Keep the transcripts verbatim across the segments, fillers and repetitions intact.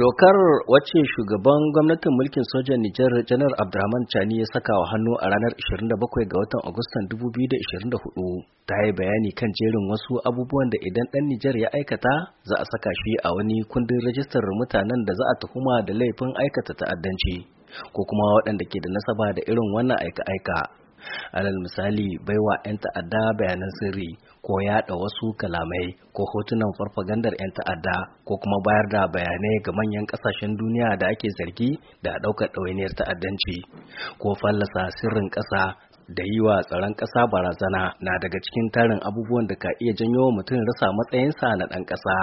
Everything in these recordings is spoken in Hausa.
Dokar wacce shugaban gwamnatin mulkin sojan Nijar Janar Abdurrahman Chani ya saka wa hannu a ranar ishirin da bakwai ga watan Agustan dubu biyu da ishirin da hudu ta yi bayani kan jerin wasu abubuwan da idan ɗan Nijar ya aikata za a saka shi a wani kundin rajistar mutanen da za a tuhuma da laifin aikata ta'addanci ko kuma waɗanda ke da nasaba da irin wannan aika-aika. Alal misali baiwa 'yan ta'adda bayanan sirri ko yaɗa wasu kalamai ko hotunan farfagandar 'yan ta'adda ko kuma bayar da bayanai ga manyan ƙasashen duniya da ake zargi da ɗaukar ɗawainiyar ta'addanci ko fallasa sirrin ƙasa da yi wa tsaron ƙasa barazana na daga cikin tarin abubuwan da ka iya janyo mutum rasa matsayinsa na ɗan ƙasa.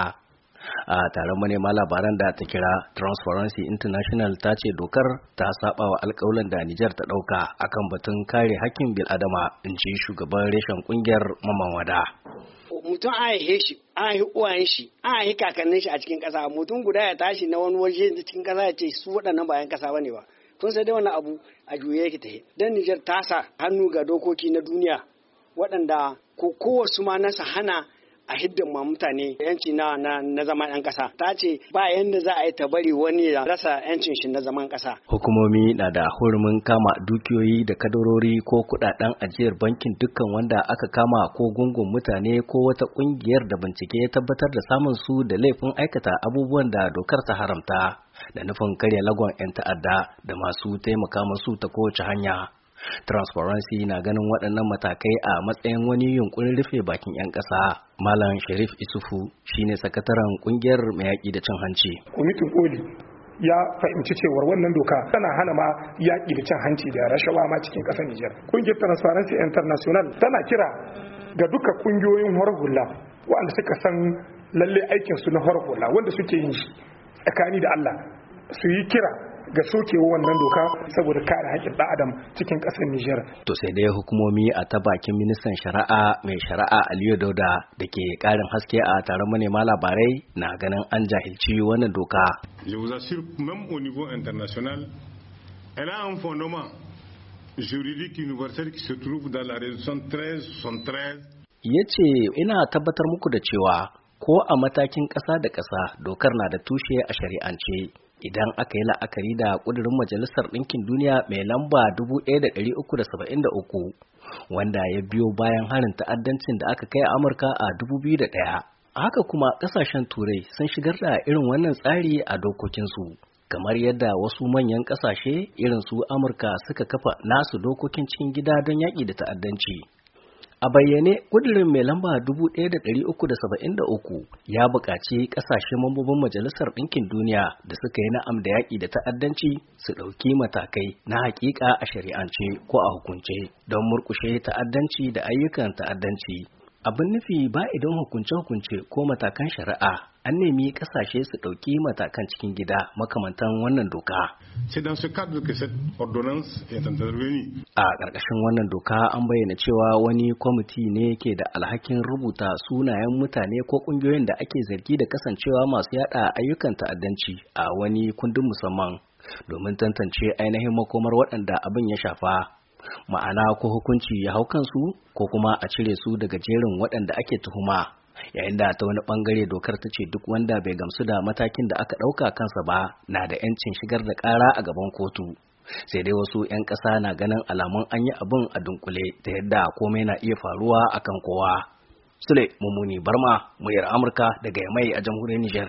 A taron manema labaran da ta kira Transparency International ta ce dokar ta saba wa alƙawalan da Nijar ta ɗauka akan batun kare hakkin bil'adama, in ji shugaban reshen ƙungiyar Maman Wada. Mutum an haife shi, an haifi uwayen shi, an haifi kakannin shi a cikin ƙasa, mutum guda ya tashi na wani waje cikin ƙasa ya ce su waɗannan ba 'yan ƙasa bane ba. Kun sai dai wannan abu a juye yake tahe. Dan Nijar ta sa hannu ga dokoki na duniya waɗanda ko kowace ma nasa hana a hiddin ma mutane yanci na na, na zaman yan kasa. Ta ce ba yanda za a yi ta bari wani ya rasa yancin shi na zaman kasa. Hukumomi na da hurumin kama dukiyoyi da kadarori ko kudaden ajiyar bankin dukkan wanda aka kama ko gungun mutane ko wata kungiyar da bincike ya tabbatar da samun su da laifin aikata abubuwan da dokar ta haramta da nufin karya lagon 'yan ta'adda da masu taimaka masu ta kowace hanya. Transparency na ganin waɗannan matakai a matsayin wani yunkurin rufe bakin 'yan ƙasa. Malam Sharif Isufu shine sakataren ƙungiyar mai yaƙi da cin hanci. Kwamitin koli ya fahimci cewar wannan doka tana hana ma yaƙi da cin hanci da rashawa ma cikin ƙasar Nijar. Ƙungiyar Transparency International tana kira ga duka ƙungiyoyin horar hula waɗanda suka san lalle aikinsu na horar hula wanda suke yin shi tsakani da Allah su yi kira ga sokewa wannan doka saboda kare haƙƙin ɗan adam cikin ƙasar Nijar. To sai dai hukumomi a ta bakin ministan shari'a mai shari'a Aliyu Dauda da ke ƙarin haske a taron manema labarai na ganin an jahilci wannan doka. Je vous assure même au niveau international elle a un fondement juridique universel qui se trouve dans la résolution treize soixante-treize. Yace ina tabbatar muku da cewa ko a matakin ƙasa da ƙasa dokar na da tushe a shari'ance. Idan aka yi la'akari da ƙudurin Majalisar Ɗinkin Duniya mai lamba dubu ɗaya da ɗari uku da saba'in da uku wanda ya biyo bayan harin ta'addancin da aka kai a Amurka a dubu biyu da ɗaya. Haka kuma ƙasashen Turai sun shigar da irin wannan tsari a dokokinsu, kamar yadda wasu manyan ƙasashe irin su Amurka suka kafa nasu dokokin cikin gida don yaƙi da ta'addanci. A bayyane, ƙudurin mai lamba dubu ɗaya da ɗari uku da saba'in da uku ya buƙaci ƙasashe mambobin Majalisar Ɗinkin Duniya da suka yi na'am da yaƙi da ta'addanci su ɗauki matakai na haƙiƙa a shari'ance ko a hukunce don murƙushe ta'addanci da ayyukan ta'addanci. Abin nufi ba idan hukunce-hukunce ko matakan shari'a an nemi ƙasashe su ɗauki matakan cikin gida makamantan wannan doka. C'est dans ce cadre que cette ordonnance est intervenue. A ƙarƙashin wannan doka an bayyana cewa wani kwamiti ne ke da alhakin rubuta sunayen mutane ko ƙungiyoyin da ake zargi da kasancewa masu yada ayyukan ta'addanci a wani kundin musamman domin tantance ainihin makomar waɗanda abin ya shafa. Ma'ana ko hukunci ya hau kansu ko kuma a cire su daga jerin waɗanda ake tuhuma. Yayin da ta wani bangare dokar ta ce duk wanda bai gamsu da matakin da aka ɗauka kansa ba na da 'yancin shigar da ƙara a gaban kotu. Sai dai wasu 'yan ƙasa na ganin alamun an yi abin a dunkule ta yadda komai na iya faruwa akan kowa. Sule Mummuni Barma, muryar Amurka daga Yamai a jamhuriyar Nijar.